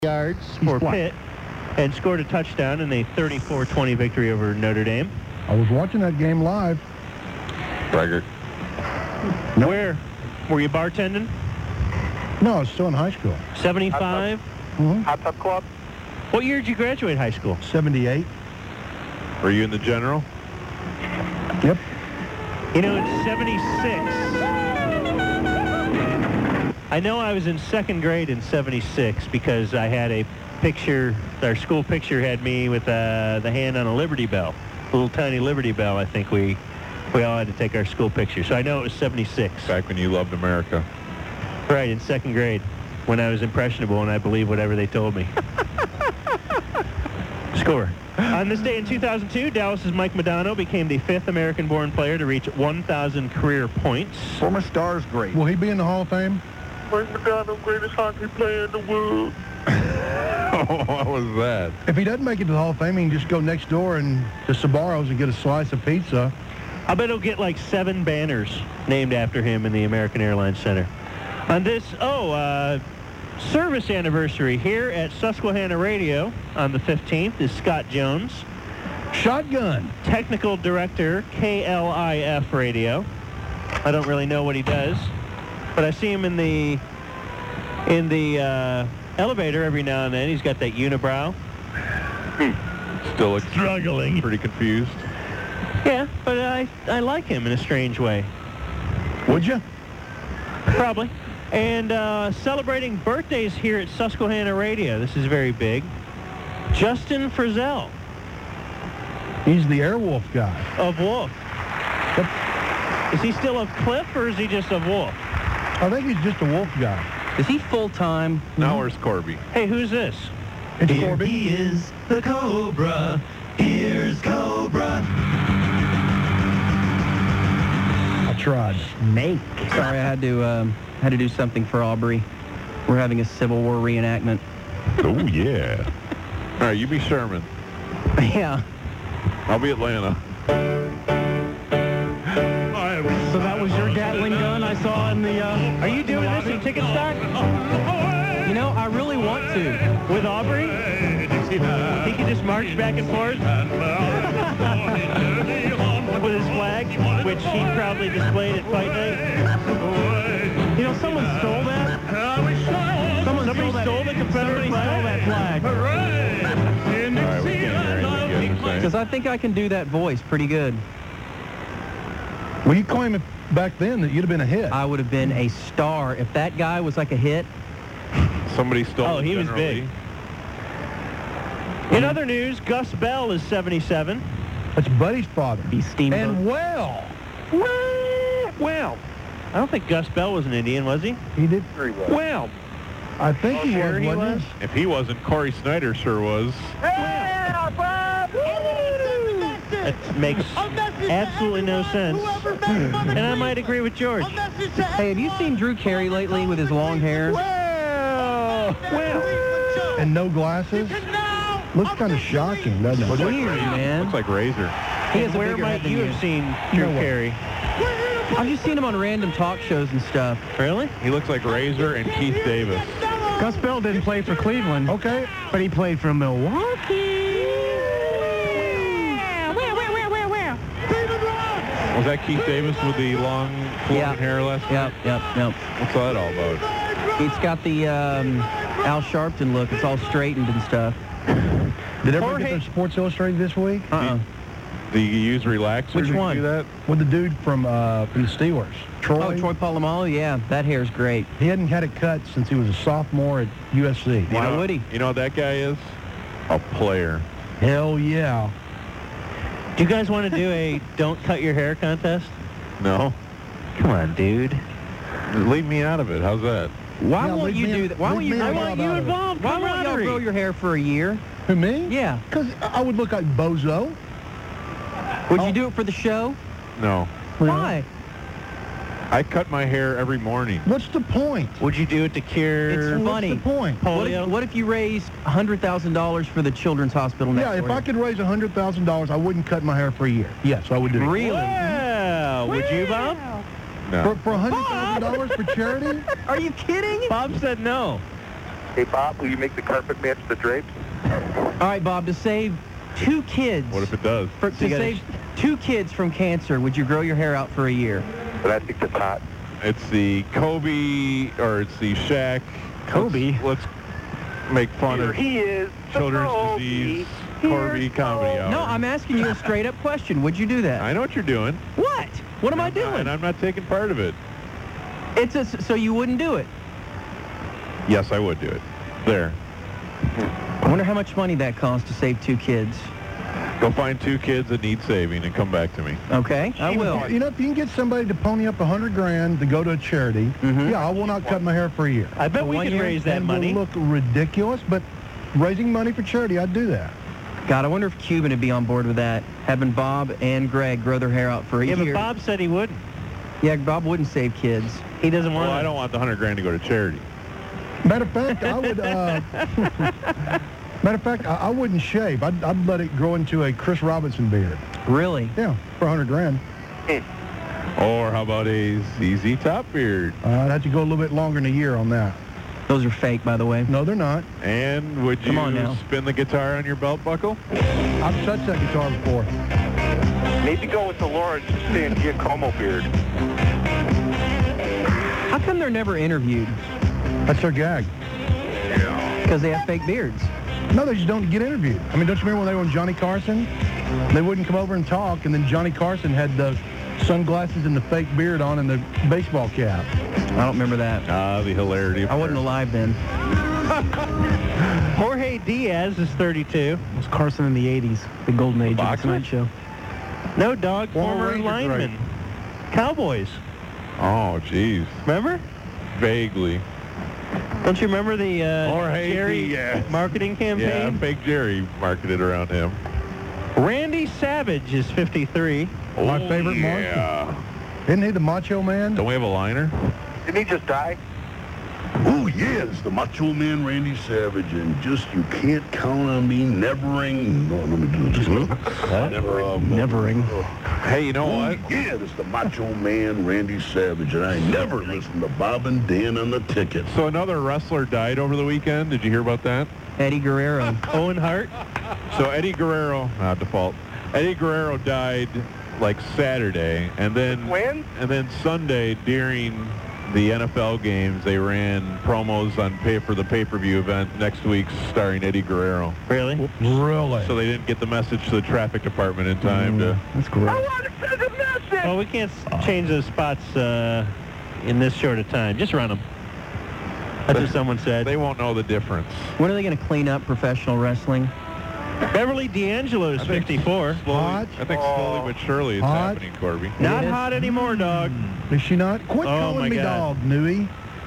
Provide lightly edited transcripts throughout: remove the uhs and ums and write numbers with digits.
yards for Pitt and scored a touchdown in a 34-20 victory over Notre Dame. I was watching that game live. Braggart. Nope. Where? Were you bartending? No, I was still in high school. 75? Hot Tub Club. What year did you graduate high school? 78. Were you in the general? Yep. You know, in 76, I know I was in second grade in 76 because I had a picture, our school picture had me with the hand on a Liberty Bell, a little tiny Liberty Bell. I think we all had to take our school picture. So I know it was 76. Back when you loved America. Right, in second grade, when I was impressionable and I believed whatever they told me. Score. On this day in 2002, Dallas's Mike Modano became the 5th American-born player to reach 1,000 career points. Former Stars great. Will he be in the Hall of Fame? Mike Modano, greatest hockey player in the world. What was that? If he doesn't make it to the Hall of Fame, he can just go next door and to Sbarro's and get a slice of pizza. I bet he'll get like 7 banners named after him in the American Airlines Center. On this, service anniversary here at Susquehanna Radio on the 15th is Scott Jones. Shotgun. Technical Director, KLIF Radio. I don't really know what he does, but I see him in the elevator every now and then. He's got that unibrow. Still Struggling. Pretty confused. Yeah, but I like him in a strange way. Would you? Probably. And celebrating birthdays here at Susquehanna Radio. This is very big. Justin Frizzell. He's the Airwolf guy. Of Wolf. Is he still of Cliff, or is he just of Wolf? I think he's just a Wolf guy. Is he full-time? Now where's Corby? Hey, who's this? It's Corby. He is the Cobra. Here's Cobra. I tried. Snake. Sorry, I had to do something for Aubrey. We're having a Civil War reenactment. Oh, yeah. All right, you be Sherman. Yeah. I'll be Atlanta. So that was your Gatling gun I saw in the... Are you doing this in ticket stock? You know, I really want to. With Aubrey? He can just march back and forth with his flag, which he proudly displayed at Fight Night. You know, someone stole that. Somebody stole the Confederate flag? All right, we can't hear anything you guys are saying. Because I think I can do that voice pretty good. Well, you claim it back then that you'd have been a hit. I would have been a star. If that guy was like a hit, Somebody stole Oh, it he was generally. big. In other news, Gus Bell is 77. That's Buddy's father. be steamboat. And well, Well, I don't think Gus Bell was an Indian, was he? he did. Very well. Well, I think he sure was, he wasn't was. If he wasn't, Corey Snyder sure was. That makes absolutely no sense. And I might agree with George. Hey, have you seen Drew Carey lately with his long hair? Well, And no glasses? Looks kind of shocking, doesn't it? Weird, man. Looks like Razor. He has a where bigger might head than you have seen Drew No way. Carey? I've just seen him on random talk shows and stuff. Really? He looks like Razor and Keith Davis. Gus Bell didn't play for Cleveland, Okay. but he played for Milwaukee. Was that Keith Davis with the long flowing Yeah. hair last night? Yep. What's that all about? It's got the Al Sharpton look. It's all straightened and stuff. Did everybody get their Sports Illustrated this week? Do you use relaxer Which to one? do that? With the dude from the Steelers. Troy. Oh, Troy Polamalu? Yeah, that hair's great. He hadn't had it cut since he was a sophomore at USC. You Why know- would he? You know what that guy is? A player. Hell yeah. Do you guys want to do a don't cut your hair contest? No. Come on, dude. Just leave me out of it. How's that? Why Yeah, won't leave you me- do that? Why leave won't you? me I out want of you it. involved. Why won't y'all grow your hair for a year? Who, me? Yeah. Because I would look like Bozo. Would you do it for the show? No. Why? I cut my hair every morning. What's the point? Would you do it to cure It's funny. What's the point? polio? What if you raised $100,000 for the Children's Hospital next Yeah, if door? I could raise $100,000, I wouldn't cut my hair for a year. Yes, I would do it. Really? Wow. Would you, Bob? No. For $100,000 for charity? Are you kidding? Bob said no. Hey, Bob, will you make the carpet match the drapes? All right, Bob, to save 2 kids. What if it does? To save 2 kids from cancer, would you grow your hair out for a year? But I think that's hot. It's the Kobe, or it's the Shaq. Kobe? Let's make fun Here of he is. children's disease Corby comedy hour. No, I'm asking you a straight-up question. Would you do that? I know what you're doing. What? What am I doing? And I'm not taking part of it. So you wouldn't do it? Yes, I would do it. There. I wonder how much money that costs to save 2 kids. Go find 2 kids that need saving and come back to me. Okay, I will. You know, if you can get somebody to pony up $100,000 to go to a charity, yeah, I will not cut my hair for a year. I bet we could raise that and money. will look ridiculous, but raising money for charity, I'd do that. God, I wonder if Cuban would be on board with that, having Bob and Greg grow their hair out for a year. Yeah, but Bob said he wouldn't. Yeah, Bob wouldn't save kids. He doesn't want Well, I don't want the $100,000 to go to charity. Matter of fact, I would. Matter of fact, I wouldn't shave. I'd let it grow into a Chris Robinson beard. Really? Yeah, for $100,000. Or how about a ZZ Top beard? I'd have to go a little bit longer than a year on that. Those are fake, by the way. No, they're not. And would Come on you now. spin the guitar on your belt buckle? I've touched that guitar before. Maybe go with the Lawrence Stan Giacomo beard. How come they're never interviewed? That's their gag. Because they have fake beards. No, they just don't get interviewed. I mean, don't you remember when they were on Johnny Carson? They wouldn't come over and talk, and then Johnny Carson had the sunglasses and the fake beard on and the baseball cap. I don't remember that. The hilarity. I wasn't alive then. Jorge Diaz is 32. It was Carson in the 80s, the golden age of the boxer? Tonight Show. No, dog, Former former Ranger lineman. Cowboys. Oh, jeez. Remember? Vaguely. Don't you remember the Jorge Jerry Diaz. marketing Yeah, campaign? fake Jerry marketed around him. Randy Savage is 53. My favorite yeah. Isn't he the Macho Man? Don't we have a liner? Didn't he just die? Oh, yes, the Macho Man Randy Savage, and just you can't count on me nevering. No, let me do this. Nevering. Hey, you know Oh, what? yeah, it's the Macho Man Randy Savage, and I never listen to Bob and Dan on the ticket. So another wrestler died over the weekend. Did you hear about that? Eddie Guerrero. Owen Hart. So Eddie Guerrero, default. Eddie Guerrero died like Saturday, and then When? Sunday during the NFL games, they ran promos on for the pay-per-view event next week starring Eddie Guerrero. Really? Really? So they didn't get the message to the traffic department in time to. That's great. want to send a message! Well, we can't change those spots in this short a time. Just run them. That's what someone said. They won't know the difference. When are they going to clean up professional wrestling? Beverly D'Angelo is 54. Hot. I think slowly but surely it's Hot. happening, Corby. Not Yes. hot anymore, dog. Is she not? Quit Oh, calling my me God. dog, Newey.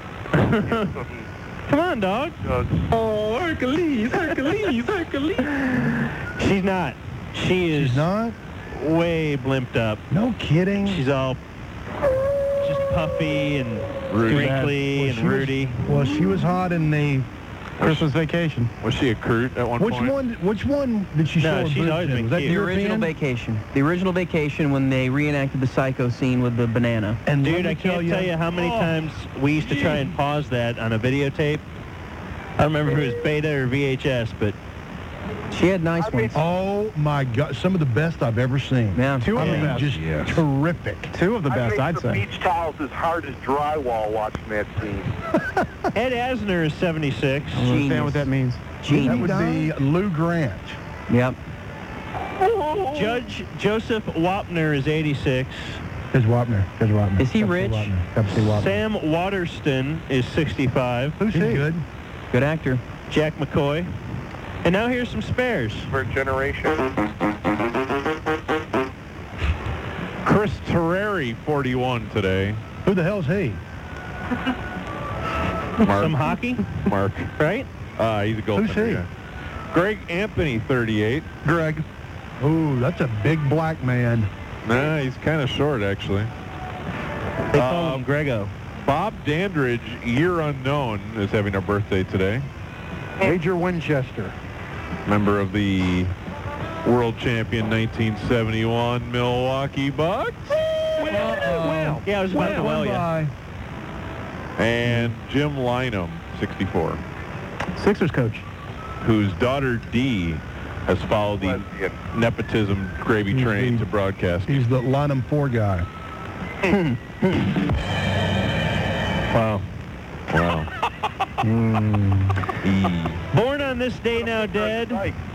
Come on, dog. Oh, Hercules, Hercules, Hercules. She's not. She is She's not? way blimped up. No kidding. She's all just puffy and Rudy. wrinkly Well, and she was- Rudy. Well, she was hot in the... Christmas Vacation. Was she a Crute at one Which point? Which one did she No, show her she's boobs always in? been Was that cute. The European? original Vacation. The original Vacation when they reenacted the Psycho scene with the banana. And Dude, let me I can't tell you how many Oh, times we used to try and pause that on a videotape. I don't remember if it was beta or VHS, but She had nice ones. Oh, my God. Some of the best I've ever seen. Yeah. Two I of the mean, best. just terrific. Two of the I best, made I'd the say. beach towels as hard as drywall watching that scene. Ed Asner is 76. I don't understand what that means. That Genius. would be Lou Grant. Yep. Judge Joseph Wapner is 86. There's Wapner. Is he rich? Sam Waterston is 65. Who's he? Good. Good actor. Jack McCoy. And now here's some spares. For a generation. Chris Terreri, 41 today. Who the hell's he? Some hockey, Mark. right? He's a goaltender. Who's he? Yeah. Greg Anthony, 38. Greg. Ooh, that's a big black man. Nah, he's kind of short, actually. They call him Grego. Bob Dandridge, year unknown, is having a birthday today. Major Winchester. Member of the world champion 1971 Milwaukee Bucks. Well, yeah, I was about to well you. Bye. And Jim Lynam, 64. Sixers coach. whose daughter Dee has followed the nepotism gravy train to broadcasting. He's the Lineham 4 guy. Wow. Wow. Born on this day now dead.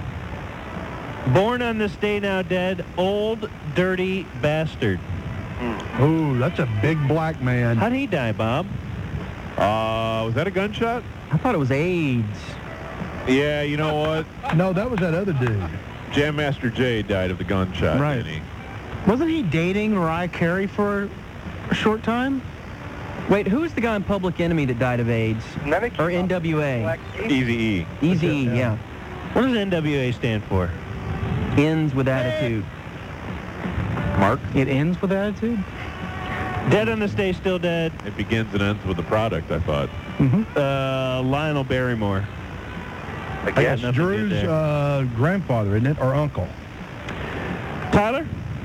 Born on this day now dead. Old dirty bastard. Ooh, that's a big black man. How'd he die, Bob? Was that a gunshot? I thought it was AIDS. Yeah, you know what? No, that was that other dude. Jam Master Jay died of the gunshot. Right. Didn't he? Wasn't he dating Mariah Carey for a short time? Wait, who's the guy in Public Enemy that died of AIDS? Or NWA? Eazy-E. Easy, yeah. What does NWA stand for? Ends with attitude. Mark? It ends with attitude? Dead on this day, still dead. It begins and ends with the product, I thought. Lionel Barrymore. That's nothing good Drew's there. grandfather, isn't it? Or uncle. Tyler?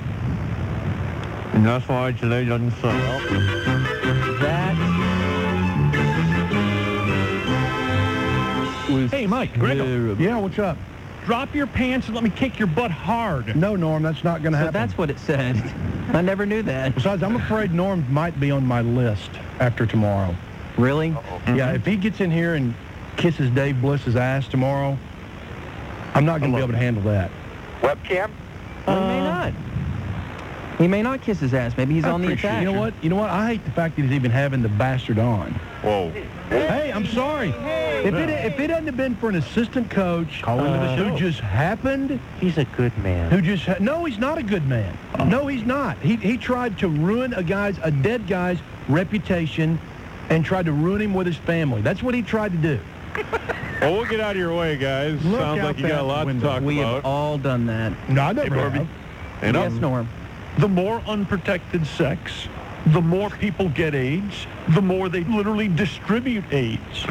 That's why I lay on the sun. That was Hey, Mike, Gregor, Yeah, what's up? drop your pants and let me kick your butt hard. No, Norm, that's not going to So happen. that's what it said. I never knew that. Besides, I'm afraid Norm might be on my list after tomorrow. Really? Yeah, if he gets in here and kisses Dave Bliss's ass tomorrow, I'm not going to be able to handle that. Webcam? Well, he may not. He may not kiss his ass. Maybe he's on the attack. You know what? You know what? I hate the fact that he's even having the bastard on. Whoa. Hey, I'm sorry. If it hadn't have been for an assistant coach who just happened, he's a good man. no, he's not a good man. No, he's not. He tried to ruin a dead guy's reputation and tried to ruin him with his family. That's what he tried to do. Well, we'll get out of your way, guys. Look Sounds out like you got a that lot to window. talk We have about. all done that. No, I never have. And Yes, Norm. The more unprotected sex, the more people get AIDS, the more they literally distribute AIDS.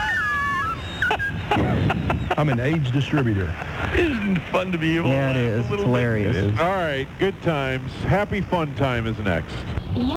I'm an AIDS distributor. Isn't it fun to be able Yeah, to it laugh is. a It's little bit? hilarious. All right, good times. Happy fun time is next.